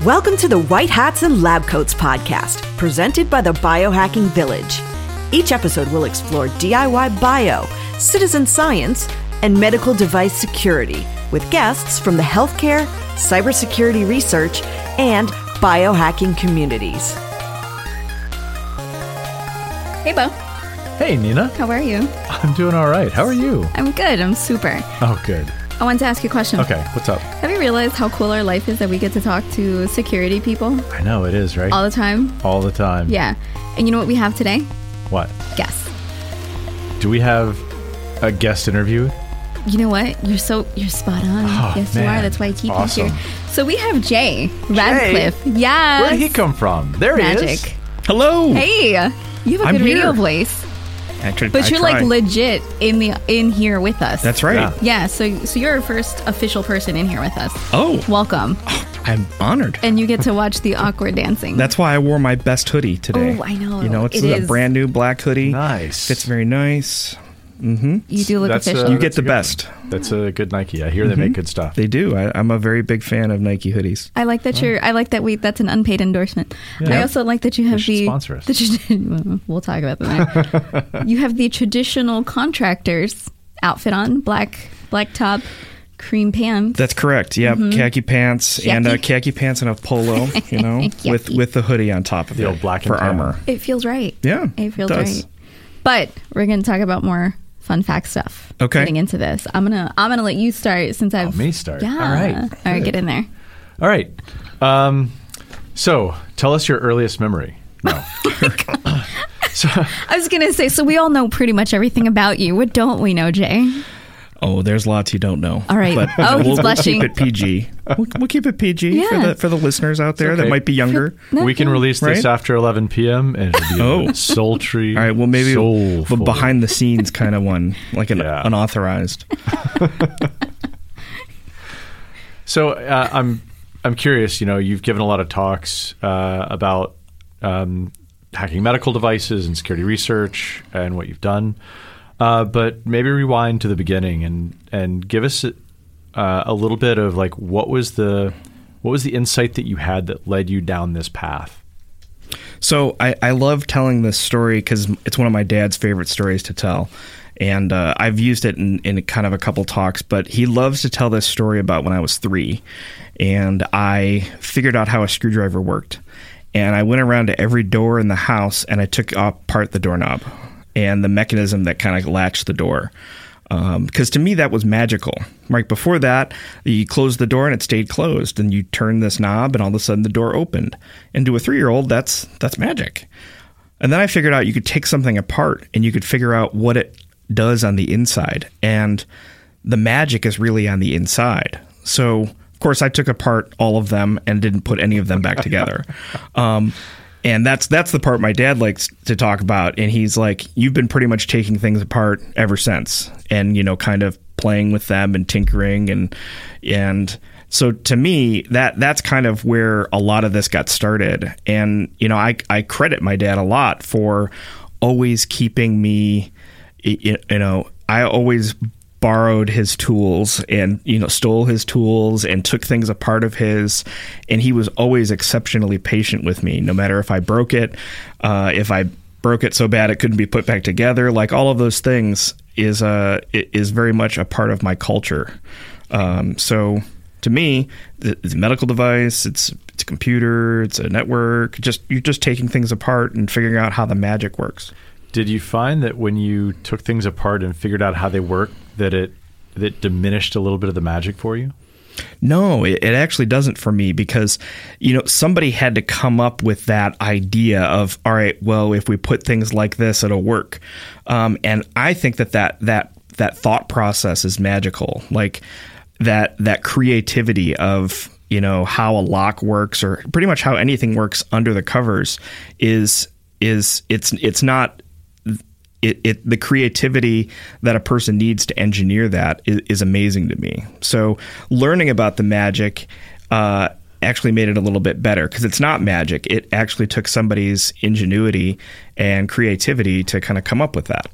Welcome to the White Hats and Lab Coats podcast, presented by the Biohacking Village. Each episode will explore DIY bio, citizen science, and medical device security with guests from the healthcare, cybersecurity research, and biohacking communities. Hey, Bo. Hey, Nina. How are you? I'm doing all right. How are you? I'm good. I'm super. Oh, good. I wanted to ask you a question. Okay, what's up? Have you realized how cool our life is that we get to talk to security people I know, it is, right? all the time? All the time. Yeah. And you know what we have today? What? Guess. Do we have a guest interview? You know what? You're spot on. Oh, Yes, man. you are. That's why I keep Awesome. you here. So we have Jay Radcliffe. Yes. Where did he come from? There he is. Magic. Hello. Hey, you have a I'm good radio here. voice, Actually, but I you're like tried. legit in here with us. That's right. Yeah. Yeah. So you're our first official person in here with us. Oh, Welcome. I'm honored. And you get to watch the awkward dancing. That's why I wore my best hoodie today. Oh, I know. You know, it's It a is. brand new black hoodie. Nice. Fits very nice. You do look That's, official. You that's get the a good best. one. That's a good Nike. I hear they make good stuff. They do. I'm a very big fan of Nike hoodies. I like that that's an unpaid endorsement. Yeah. I also like that you have should the sponsor us. we'll talk about that. You have the traditional contractors outfit on, black top, cream pants. That's correct. Yep. Khaki pants and khaki pants and a polo, you know, with the hoodie on top of The it old black for and tan. armor. It feels right. Yeah, It feels it does. right. But we're going to talk about more fun fact stuff. Okay. Getting into this. I'm going to let you start since I've me start. Yeah. All right. All right, Good. get in there. All right. So, tell us your earliest memory. No. I was going to say, so we all know pretty much everything about you. What don't we know, Jay? Oh, there's lots you don't know. All right. But Oh, he's blushing. We'll keep it PG. We'll keep it PG Yeah. for the listeners out there okay. that might be younger. We can release this Right? after 11 p.m. and it'll be sultry. All right, well, maybe a soulful. behind the scenes kind of one, like an Yeah. unauthorized. So I'm curious. You know, you've given a lot of talks about hacking medical devices and security research and what you've done, but maybe rewind to the beginning and give us a little bit of like what was the insight that you had that led you down this path? So I love telling this story because it's one of my dad's favorite stories to tell. And I've used it in kind of a couple talks, but he loves to tell this story about when I was 3. And I figured out how a screwdriver worked. And I went around to every door in the house and I took apart the doorknob and the mechanism that kind of latched the door. Because to me, that was magical. Right before that, you closed the door and it stayed closed. And you turned this knob and all of a sudden the door opened. And to a 3-year-old, that's magic. And then I figured out you could take something apart and you could figure out what it does on the inside. And the magic is really on the inside. So, of course, I took apart all of them and didn't put any of them back together. And that's the part my dad likes to talk about. And he's like, you've been pretty much taking things apart ever since and, you know, kind of playing with them and tinkering. And so to me, that's kind of where a lot of this got started. And, you know, I credit my dad a lot for always keeping me, you know, I always borrowed his tools and, you know, stole his tools and took things apart of his. And he was always exceptionally patient with me, no matter if I broke it, if I broke it so bad it couldn't be put back together. Like all of those things is very much a part of my culture. So to me, it's a medical device, it's a computer, it's a network. You're just taking things apart and figuring out how the magic works. Did you find that when you took things apart and figured out how they work, that it diminished a little bit of the magic for you? No, it actually doesn't for me because, you know, somebody had to come up with that idea of, all right, well, if we put things like this, it'll work. And I think that thought process is magical. Like that creativity of, you know, how a lock works or pretty much how anything works under the covers is it's not. The creativity that a person needs to engineer that is amazing to me. So learning about the magic actually made it a little bit better because it's not magic. It actually took somebody's ingenuity and creativity to kind of come up with that.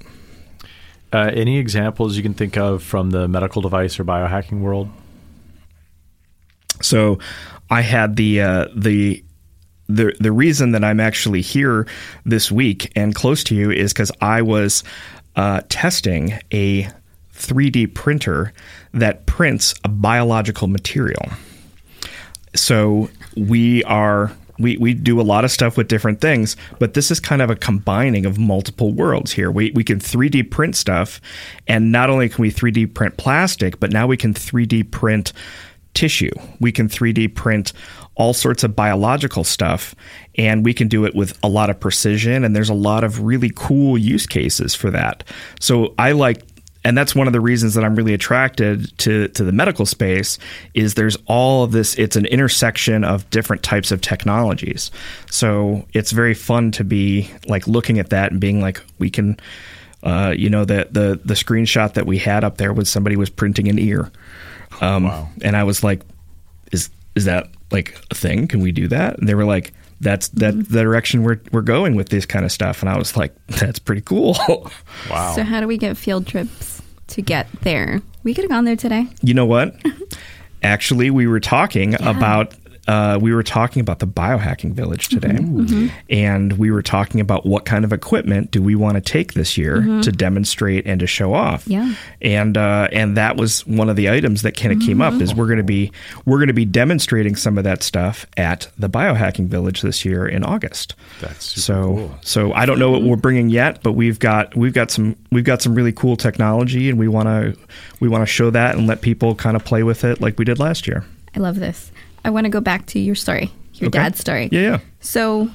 Any examples you can think of from the medical device or biohacking world? So I had the reason that I'm actually here this week and close to you is because I was testing a 3D printer that prints a biological material. So we do a lot of stuff with different things, but this is kind of a combining of multiple worlds here. We can 3D print stuff, and not only can we 3D print plastic, but now we can 3D print tissue. We can 3D print all sorts of biological stuff, and we can do it with a lot of precision, and there's a lot of really cool use cases for that. So and that's one of the reasons that I'm really attracted to the medical space is there's all of this. It's an intersection of different types of technologies. So it's very fun to be like looking at that and being like, we can, the screenshot that we had up there was somebody was printing an ear. Wow. And I was like, is that like a thing? Can we do that? And they were like, that's the direction we're going with this kind of stuff. And I was like, that's pretty cool. Wow. So how do we get field trips to get there? We could have gone there today. You know what? Actually, we were talking about the biohacking village today, and we were talking about what kind of equipment do we want to take this year to demonstrate and to show off. Yeah. And that was one of the items that kind of came up is we're going to be demonstrating some of that stuff at the biohacking village this year in August. That's super cool. So I don't know what we're bringing yet, but we've got some really cool technology, and we want to show that and let people kind of play with it like we did last year. I love this. I want to go back to your story, your dad's story. Yeah. So,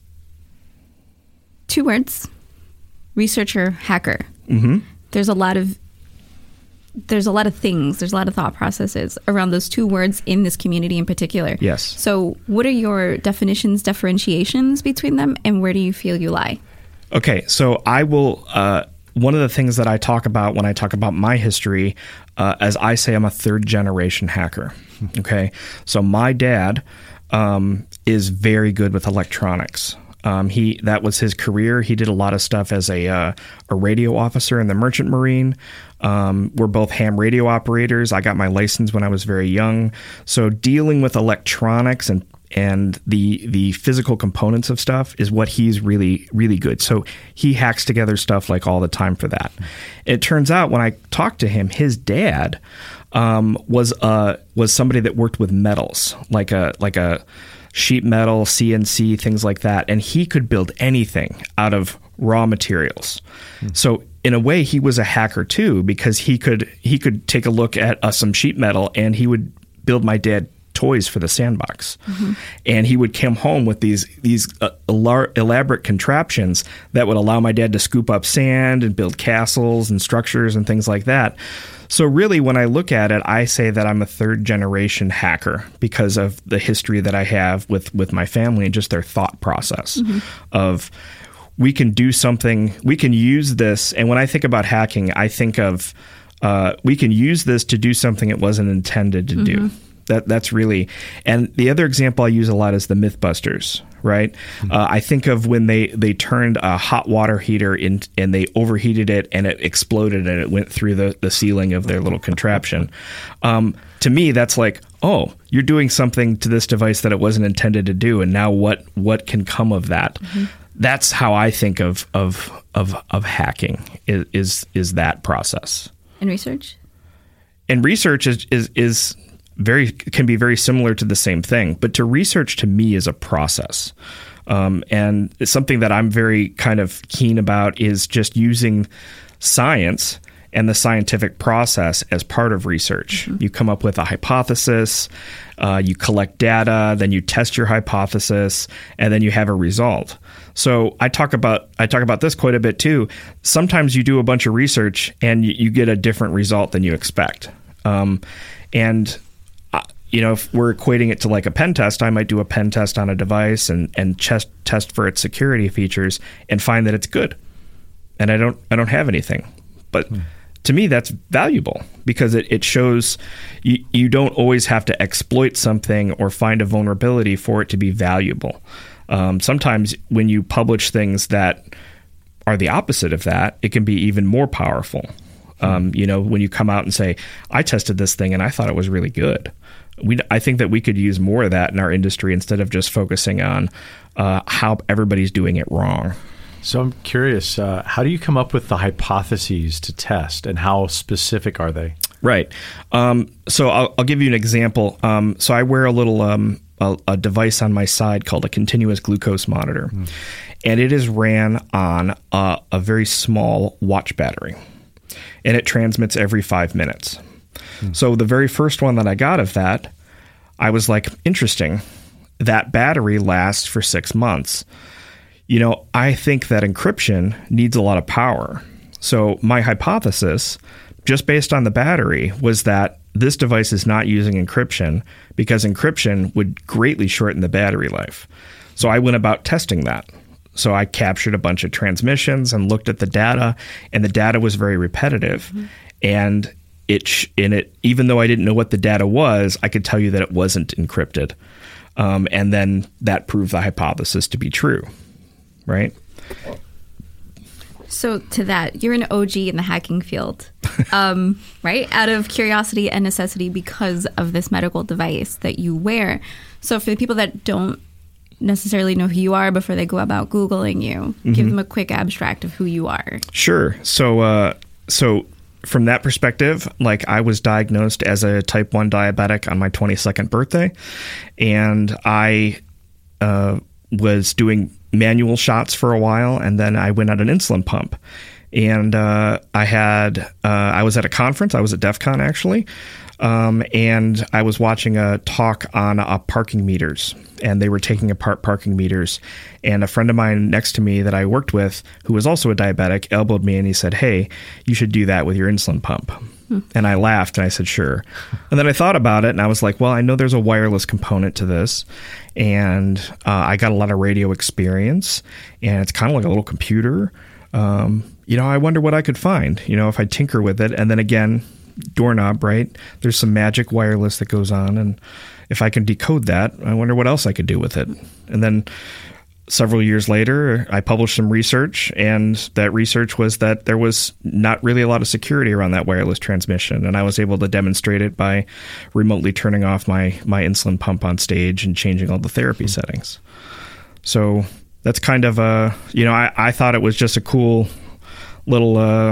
2 words: researcher, hacker. Mm-hmm. There's a lot of things. There's a lot of thought processes around those 2 words in this community in particular. Yes. So, what are your differentiations between them, and where do you feel you lie? Okay, so I will. One of the things that I talk about when I talk about my history, as I say, I'm a 3rd-generation hacker. Okay, so my dad is very good with electronics. That was his career. He did a lot of stuff as a radio officer in the Merchant Marine. We're both ham radio operators. I got my license when I was very young. So dealing with electronics and the physical components of stuff is what he's really, really good. So he hacks together stuff like all the time for that. It turns out when I talked to him, his dad was somebody that worked with metals, like a sheet metal, CNC, things like that. And he could build anything out of raw materials. So in a way, he was a hacker too, because he could take a look at some sheet metal and he would build my dad toys for the sandbox. And he would come home with these elaborate contraptions that would allow my dad to scoop up sand and build castles and structures and things like that. So really, when I look at it, I say that I'm a 3rd-generation hacker because of the history that I have with my family and just their thought process of we can do something, we can use this. And when I think about hacking, I think of we can use this to do something it wasn't intended to do. That's really, and the other example I use a lot is the Mythbusters, right? I think of when they turned a hot water heater in and they overheated it and it exploded and it went through the ceiling of their little contraption. To me, that's like, oh, you're doing something to this device that it wasn't intended to do, and now what can come of that? That's how I think of hacking is that process. And research? And research is can be very similar to the same thing, but to research to me is a process. And it's something that I'm very kind of keen about is just using science and the scientific process as part of research. You come up with a hypothesis, you collect data, then you test your hypothesis, and then you have a result. So I talk about this quite a bit too. Sometimes you do a bunch of research and you get a different result than you expect. If we're equating it to like a pen test, I might do a pen test on a device and test for its security features and find that it's good. And I don't have anything. But to me, that's valuable because it shows you don't always have to exploit something or find a vulnerability for it to be valuable. Sometimes when you publish things that are the opposite of that, it can be even more powerful. When you come out and say, I tested this thing and I thought it was really good. I think that we could use more of that in our industry instead of just focusing on how everybody's doing it wrong. So I'm curious, how do you come up with the hypotheses to test, and how specific are they? Right. So I'll give you an example. So I wear a little a device on my side called a continuous glucose monitor, and it is ran on a very small watch battery, and it transmits every 5 minutes. So the very first one that I got of that, I was like, interesting. That battery lasts for 6 months. I think that encryption needs a lot of power. So my hypothesis, just based on the battery, was that this device is not using encryption because encryption would greatly shorten the battery life. So I went about testing that. So I captured a bunch of transmissions and looked at the data, and the data was very repetitive. And even though I didn't know what the data was, I could tell you that it wasn't encrypted. And then that proved the hypothesis to be true, right? So to that, you're an OG in the hacking field, right? Out of curiosity and necessity because of this medical device that you wear. So for the people that don't necessarily know who you are before they go about Googling you, give them a quick abstract of who you are. Sure. So from that perspective, like, I was diagnosed as a type 1 diabetic on my 22nd birthday, and I was doing manual shots for a while, and then I went on an insulin pump. And I was at a conference. I was at DEF CON, actually, and I was watching a talk on parking meters, and they were taking apart parking meters. And a friend of mine next to me that I worked with, who was also a diabetic, elbowed me, and he said, "Hey, you should do that with your insulin pump." And I laughed, and I said, "Sure." And then I thought about it, and I was like, well, I know there's a wireless component to this, and I got a lot of radio experience, and it's kind of like a little computer. I wonder what I could find, if I tinker with it. And then again, doorknob, right? There's some magic wireless that goes on, and if I can decode that, I wonder what else I could do with it. And then several years later, I published some research, and that research was that there was not really a lot of security around that wireless transmission, and I was able to demonstrate it by remotely turning off my insulin pump on stage and changing all the therapy settings. So that's kind of I thought it was just a cool little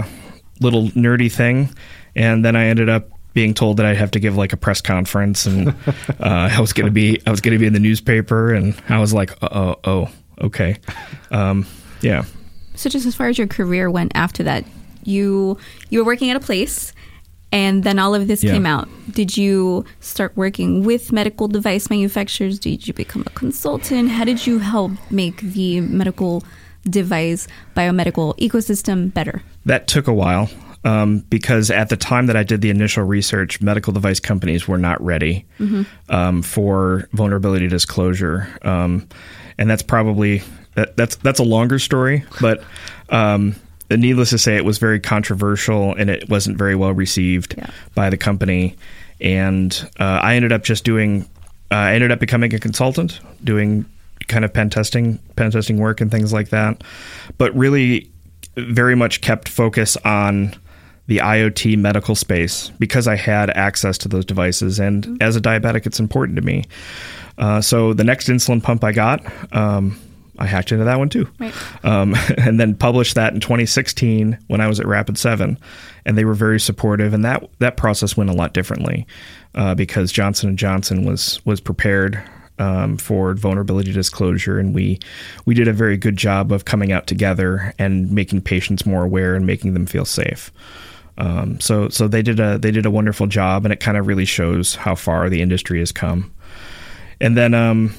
nerdy thing, and then I ended up being told that I'd have to give like a press conference, and I was going to be in the newspaper, and I was like, oh, okay, yeah. So just as far as your career went after that, you were working at a place, and then all of this came out. Did you start working with medical device manufacturers? Did you become a consultant? How did you help make the medical device biomedical ecosystem better? That took a while. Because at the time that I did the initial research, medical device companies were not ready for vulnerability disclosure, and that's probably that's a longer story. But needless to say, it was very controversial, and it wasn't very well received by the company. And I ended up becoming a consultant, doing kind of pen testing work and things like that. But really, very much kept focus on the IoT medical space because I had access to those devices. And as a diabetic, it's important to me. So the next insulin pump I got, I hacked into that one too. Right. And then published that in 2016 when I was at Rapid7. And they were very supportive. And that process went a lot differently because Johnson & Johnson was prepared for vulnerability disclosure, and we did a very good job of coming out together and making patients more aware and making them feel safe. So they did a wonderful job, and it kind of really shows how far the industry has come. And then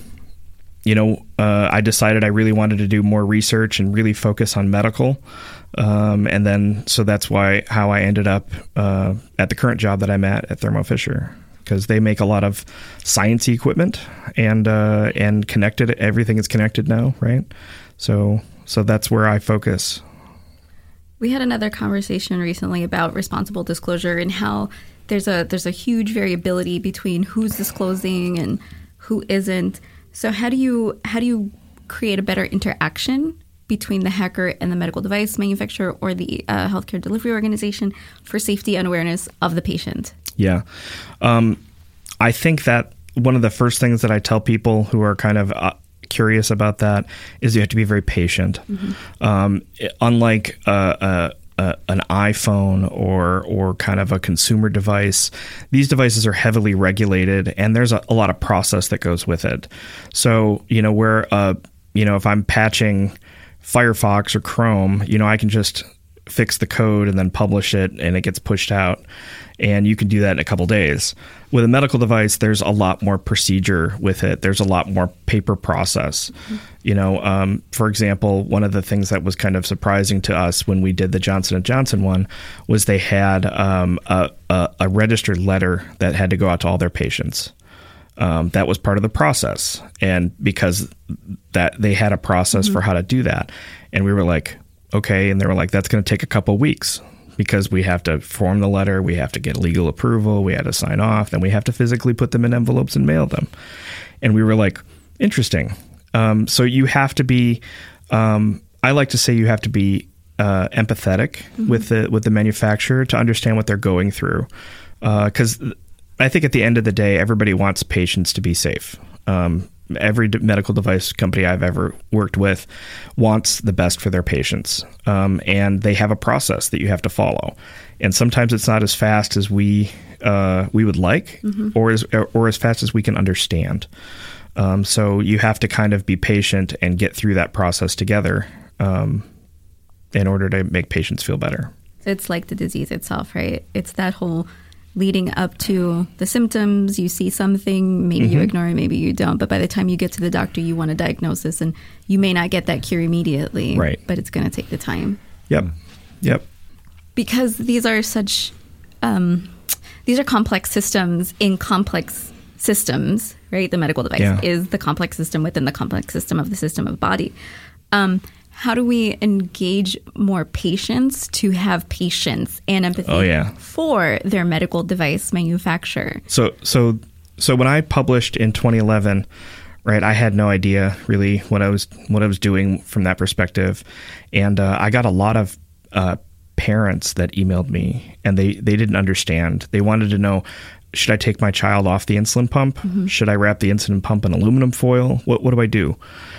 I decided I really wanted to do more research and really focus on medical. And then so that's how I ended up at the current job that I'm at Thermo Fisher, because they make a lot of science equipment and everything is connected now, right? So that's where I focus. We had another conversation recently about responsible disclosure and how there's a huge variability between who's disclosing and who isn't. So how do you create a better interaction between the hacker and the medical device manufacturer or the healthcare delivery organization for safety and awareness of the patient? Yeah. I think that one of the first things that I tell people who are kind of curious about that is you have to be very patient. Unlike an iPhone or kind of a consumer device, these devices are heavily regulated, and there's a lot of process that goes with it. So, where if I'm patching Firefox or Chrome, I can just fix the code and then publish it, and it gets pushed out. And you can do that in a couple days. With a medical device, there's a lot more procedure with it. There's a lot more paper process. For example, one of the things that was kind of surprising to us when we did the Johnson & Johnson one was they had a registered letter that had to go out to all their patients. That was part of the process. And because that they had a process for how to do that. And we were like, okay. And they were like, that's going to take a couple weeks. Because we have to form the letter, we have to get legal approval, we had to sign off, then we have to physically put them in envelopes and mail them. And we were like, interesting. So you have to be, I like to say you have to be empathetic with the manufacturer to understand what they're going through. Because I think at the end of the day, everybody wants patients to be safe. Every medical device company I've ever worked with wants the best for their patients. And they have a process that you have to follow. And sometimes it's not as fast as we would like or as fast as we can understand. So you have to kind of be patient and get through that process together in order to make patients feel better. It's like the disease itself, right? It's that whole leading up to the symptoms, you see something, maybe you ignore it, maybe you don't. But by the time you get to the doctor, you want a diagnosis, and you may not get that cure immediately. Right. But it's going to take the time. Yep. Because these are these are complex systems in complex systems, right? The medical device is the complex system within the complex system of the system of body. How do we engage more patients to have patience and empathy for their medical device manufacturer? So when I published in 2011, right, I had no idea really what I was doing from that perspective, and I got a lot of parents that emailed me, and they didn't understand. They wanted to know, should I take my child off the insulin pump? Should I wrap the insulin pump in aluminum foil? What do I do?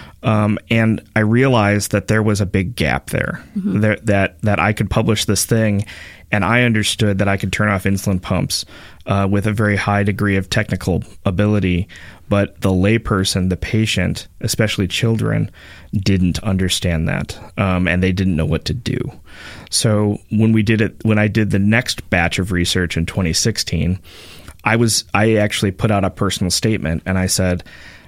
And I realized that there was a big gap there, that I could publish this thing, and I understood that I could turn off insulin pumps with a very high degree of technical ability, but the layperson, the patient, especially children, didn't understand that, and they didn't know what to do. So when I did the next batch of research in 2016, I actually put out a personal statement, and I said,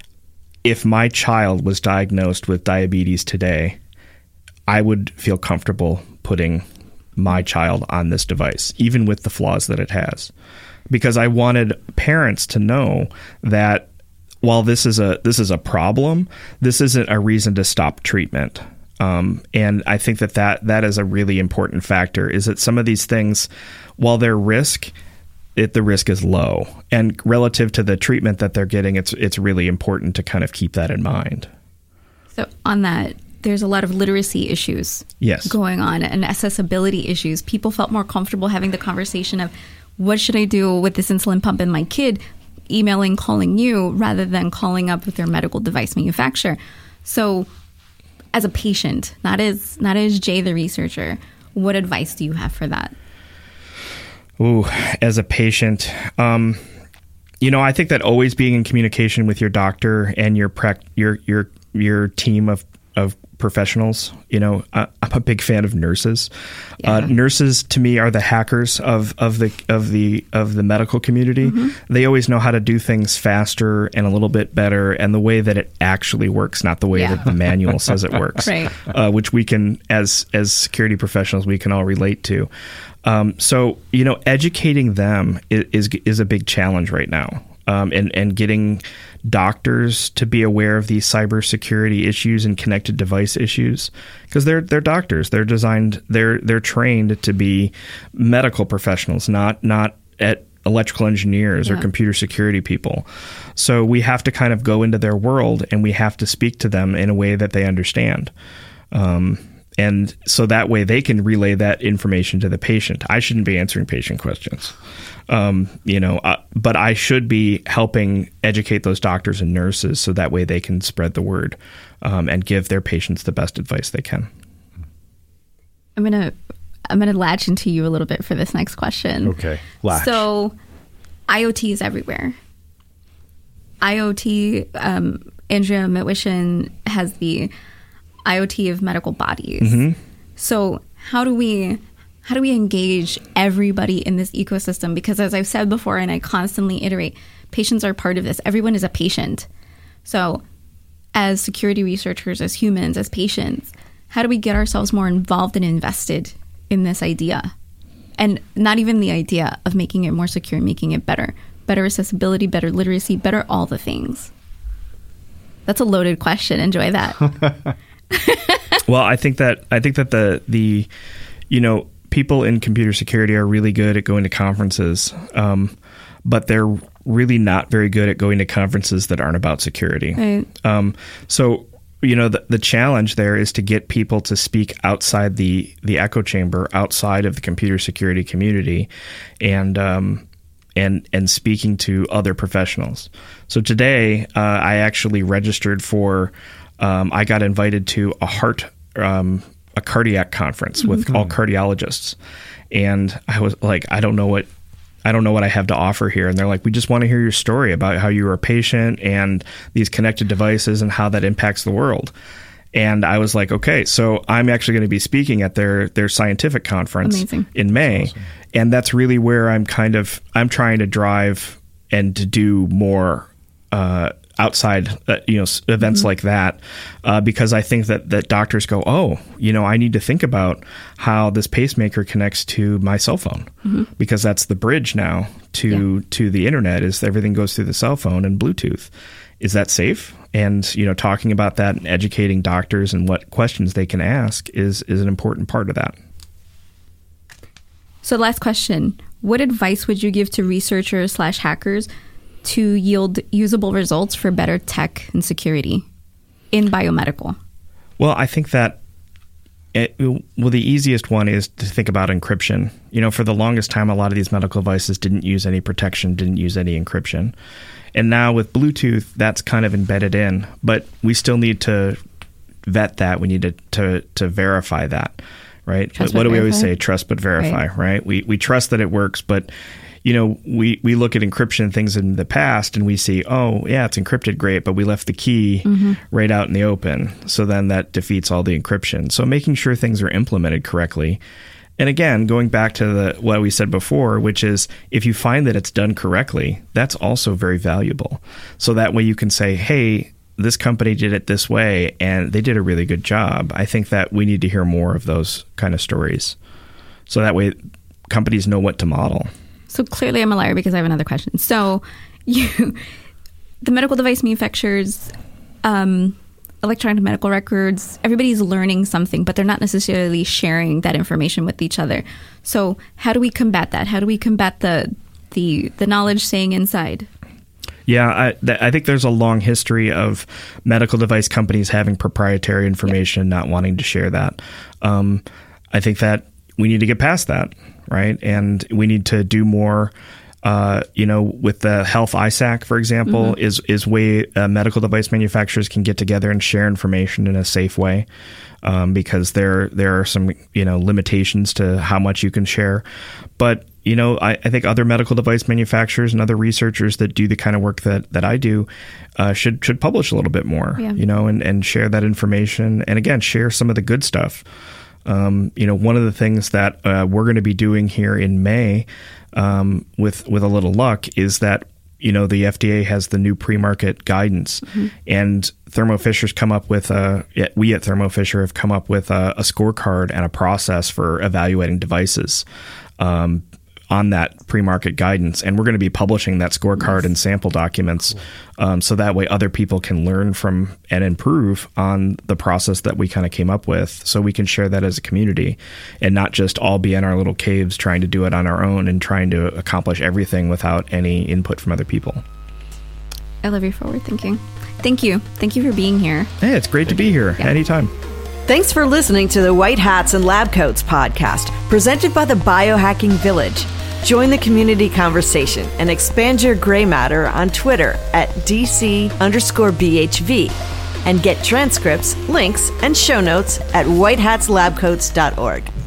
if my child was diagnosed with diabetes today, I would feel comfortable putting my child on this device, even with the flaws that it has. Because I wanted parents to know that while this is a problem, this isn't a reason to stop treatment. And I think that is a really important factor, is that some of these things, while they're the risk is low, and relative to the treatment that they're getting, it's really important to kind of keep that in mind. So on that, there's a lot of literacy issues going on, and accessibility issues. People felt more comfortable having the conversation of, what should I do with this insulin pump in my kid, emailing, calling you, rather than calling up with their medical device manufacturer. So as a patient, not as Jay the researcher, what advice do you have for that? Ooh, as a patient, I think that always being in communication with your doctor and your team of professionals. I'm a big fan of nurses. Nurses, to me, are the hackers of the medical community. They always know how to do things faster and a little bit better, and the way that it actually works, not the way that the manual says it works. Right. Which we can, as security professionals, we can all relate to. So educating them is a big challenge right now. And getting doctors to be aware of these cybersecurity issues and connected device issues, because they're doctors. They're trained to be medical professionals, not at electrical engineers or computer security people. So we have to kind of go into their world, and we have to speak to them in a way that they understand. And so that way they can relay that information to the patient. I shouldn't be answering patient questions, but I should be helping educate those doctors and nurses so that way they can spread the word and give their patients the best advice they can. I'm gonna latch into you a little bit for this next question. Okay, latch. So, IoT is everywhere. IoT, Andrea Mitwishin has the IoT of medical bodies. Mm-hmm. So how do we engage everybody in this ecosystem? Because as I've said before, and I constantly iterate, patients are part of this. Everyone is a patient. So as security researchers, as humans, as patients, how do we get ourselves more involved and invested in this idea? And not even the idea of making it more secure, making it better. Better accessibility, better literacy, better all the things. That's a loaded question. Enjoy that. Well, I think that the people in computer security are really good at going to conferences, but they're really not very good at going to conferences that aren't about security. Right. So the challenge there is to get people to speak outside the echo chamber, outside of the computer security community, and speaking to other professionals. So today, I actually registered for. I got invited to a cardiac conference with all cardiologists, and I was like, I don't know what I have to offer here. And they're like, we just want to hear your story about how you were a patient and these connected devices and how that impacts the world. And I was like, okay, so I'm actually going to be speaking at their scientific conference in May. Awesome. And that's really where I'm trying to drive and to do more outside events like that, because I think that doctors go, I need to think about how this pacemaker connects to my cell phone, because that's the bridge now to the internet. Is everything goes through the cell phone and Bluetooth. Is that safe? And talking about that and educating doctors and what questions they can ask is an important part of that. So last question, what advice would you give to researchers / hackers to yield usable results for better tech and security in biomedical? Well, I think that the easiest one is to think about encryption. For the longest time, a lot of these medical devices didn't use any protection, didn't use any encryption. And now with Bluetooth, that's kind of embedded in, but we still need to vet that. We need to verify that, right? What do we always say? Trust but verify, right? We trust that it works, but we look at encryption things in the past and we see, it's encrypted, great, but we left the key right out in the open. So then that defeats all the encryption. So making sure things are implemented correctly. And again, going back to what we said before, which is if you find that it's done correctly, that's also very valuable. So that way you can say, hey, this company did it this way and they did a really good job. I think that we need to hear more of those kind of stories. So that way companies know what to model. So clearly I'm a liar because I have another question. So the medical device manufacturers, electronic medical records, everybody's learning something, but they're not necessarily sharing that information with each other. So how do we combat that? How do we combat the knowledge staying inside? Yeah, I think there's a long history of medical device companies having proprietary information and not wanting to share that. I think that we need to get past that, right? And we need to do more. With the Health ISAC, for example, is way medical device manufacturers can get together and share information in a safe way, because there are some limitations to how much you can share. But I think other medical device manufacturers and other researchers that do the kind of work that I do should publish a little bit more, and share that information, and again share some of the good stuff. One of the things that we're going to be doing here in May, with a little luck, is that the FDA has the new pre-market guidance, and Thermo Fisher's come up with we at Thermo Fisher have come up with a scorecard and a process for evaluating devices on that pre-market guidance, and we're going to be publishing that scorecard and sample documents, so that way other people can learn from and improve on the process that we kind of came up with, so we can share that as a community and not just all be in our little caves trying to do it on our own and trying to accomplish everything without any input from other people. I love your forward thinking. Thank you for being here. Hey, it's great to be here. Anytime. Thanks for listening to the White Hats and Lab Coats podcast, presented by the Biohacking Village. Join the community conversation and expand your gray matter on Twitter at DC_BHV and get transcripts, links, and show notes at whitehatslabcoats.org.